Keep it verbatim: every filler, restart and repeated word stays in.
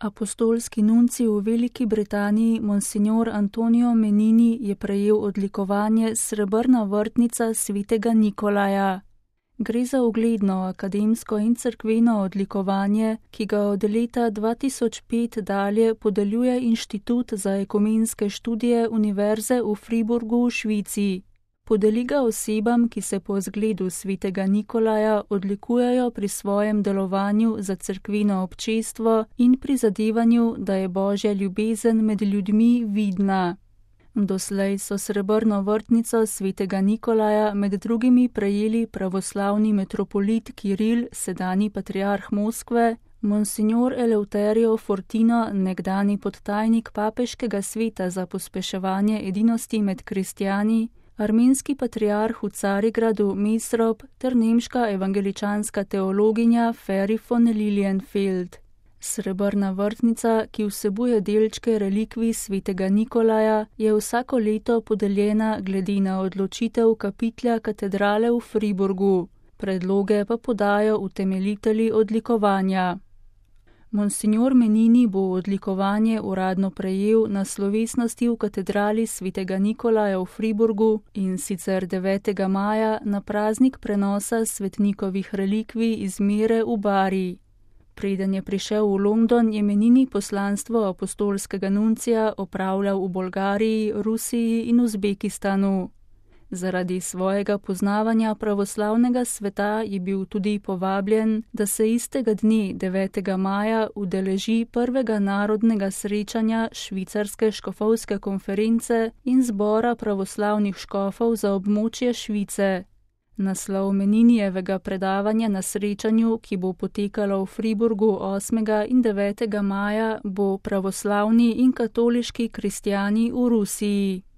Apostolski nuncij v Veliki Britaniji Monsignor Antonio Menini je prejel odlikovanje Srebrna vrtnica svetega Nikolaja. Gre za ugledno akademsko in cerkveno odlikovanje, ki ga od leta dva tisoč pet dalje podeljuje Inštitut za ekumenske študije Univerze v Friburgu v Švici. Podeli ga osebam, ki se po zgledu svetega Nikolaja odlikujejo pri svojem delovanju za cerkveno občestvo in prizadevanju, da je Božja ljubezen med ljudmi vidna. Doslej so srebrno vrtnico svetega Nikolaja med drugimi prejeli pravoslavni metropolit Kiril, sedanji patriarh Moskve, Monsignor Eleuterio Fortino, nekdani podtajnik papeškega sveta za pospeševanje edinosti med kristjani, armenski patriarh v Carigradu Mesrop ter nemška evangeličanska teologinja Feri von Lilienfeld. Srebrna vrtnica, ki vsebuje delčke relikvij svetega Nikolaja, je vsako leto podeljena glede na odločitev kapitlja katedrale v Friburgu. Predloge pa podajo utemeljitelji odlikovanja. Monsignor Menini bo odlikovanje uradno prejel na slovesnosti v katedrali svetega Nikolaja v Friburgu in sicer devetega maja na praznik prenosa svetnikovih relikvij iz Mere v Bari. Preden je prišel v London, je Menini poslanstvo apostolskega nuncija opravljal v Bolgariji, Rusiji in Uzbekistanu. Zaradi svojega poznavanja pravoslavnega sveta je bil tudi povabljen, da se istega dne devetega maja udeleži prvega narodnega srečanja švicarske škofovske konference in zbora pravoslavnih škofov za območje Švice. Naslov Meninijevega predavanja na srečanju, ki bo potekalo v Friburgu osmega in devetega maja, bo Pravoslavni in katoliški kristjani v Rusiji.